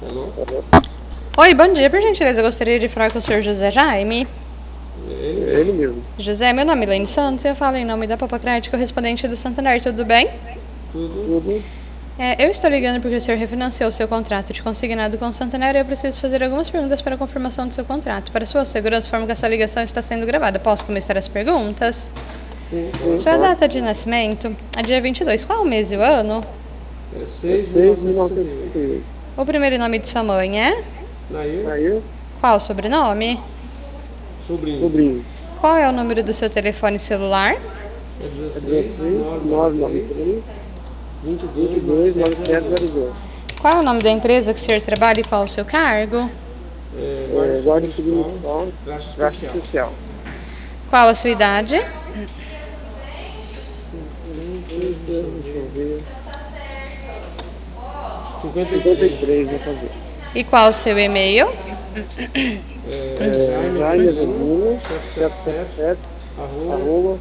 Alô? Oi, bom dia. Por gentileza, eu gostaria de falar com o senhor José Jaime. Ele mesmo. José, meu nome é Elaine Santos e eu falo em nome da Papocrédito, correspondente do Santander. Tudo bem? Tudo. Eu estou ligando porque o senhor refinanciou o seu contrato de consignado com o Santander e eu preciso fazer algumas perguntas para a confirmação do seu contrato. Para sua segurança, informo que essa ligação está sendo gravada. Posso começar as perguntas? Sim. Sua data de nascimento é dia 22. Qual o mês e o ano? É 6.968. O primeiro nome de sua mãe é? Nair. Qual o sobrenome? Sobrinho. Qual é o número do seu telefone celular? É 16.993. 22.9702. Qual é o nome da empresa que o senhor trabalha e qual o seu cargo? Guarda Civil Municipal. Graça Social. Qual a sua idade? Deixa eu ver. 53 vai fazer. E qual o seu e-mail? Jaime Avelino 777 arroba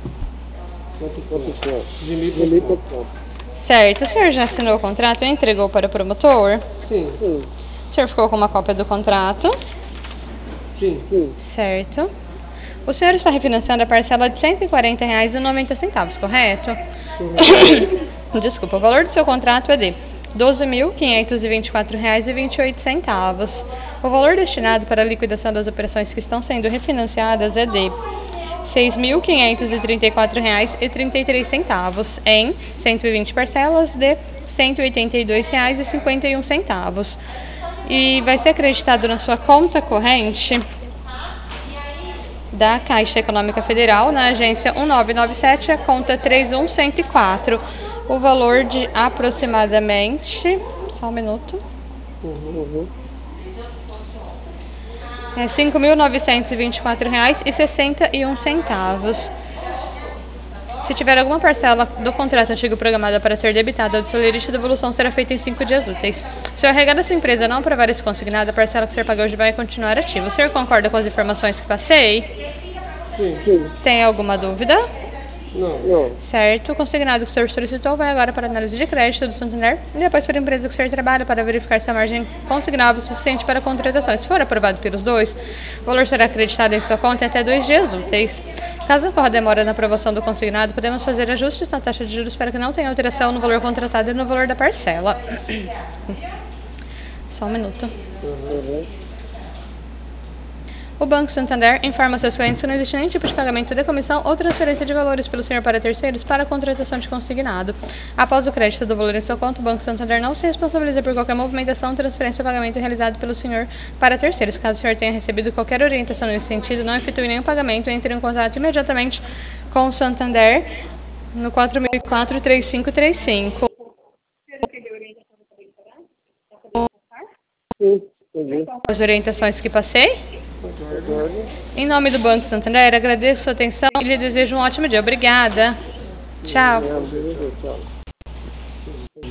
gmail.com. Certo, o senhor já assinou o contrato e entregou para o promotor? Sim. O senhor ficou com uma cópia do contrato? Sim. Certo. O senhor está refinanciando a parcela de R$ 140,90, correto? Desculpa, o valor do seu contrato é de R$ 12.524,28. O valor destinado para a liquidação das operações que estão sendo refinanciadas é de R$ 6.534,33 em 120 parcelas de R$ 182,51. E vai ser acreditado na sua conta corrente da Caixa Econômica Federal, na agência 1997, a conta 31104. O valor de aproximadamente, só um minuto, é R$ 5.924,61. Se tiver alguma parcela do contrato antigo programada para ser debitada, a solicitação de devolução será feita em 5 dias úteis. Se o RH da sua empresa não aprovar esse consignado, a parcela que o senhor pagou hoje vai continuar ativa. O senhor concorda com as informações que passei? Sim. Tem alguma dúvida? Não. Certo. O consignado que o senhor solicitou vai agora para a análise de crédito do Santander e depois para a empresa que o senhor trabalha para verificar se a margem consignável é suficiente para a contratação. Se for aprovado pelos dois, o valor será acreditado em sua conta em até 2 dias úteis. Caso ocorra demora na aprovação do consignado, podemos fazer ajustes na taxa de juros para que não tenha alteração no valor contratado e no valor da parcela. Só um minuto. O Banco Santander informa seus clientes que não existe nenhum tipo de pagamento de comissão ou transferência de valores pelo senhor para terceiros para a contratação de consignado. Após o crédito do valor em sua conta, o Banco Santander não se responsabiliza por qualquer movimentação, transferência ou pagamento realizado pelo senhor para terceiros. Caso o senhor tenha recebido qualquer orientação nesse sentido, não efetue nenhum pagamento, entre em contato imediatamente com o Santander no 4004-3535. As orientações que passei? Em nome do Banco Santander, agradeço a sua atenção e lhe desejo um ótimo dia. Obrigada. Tchau. Tchau.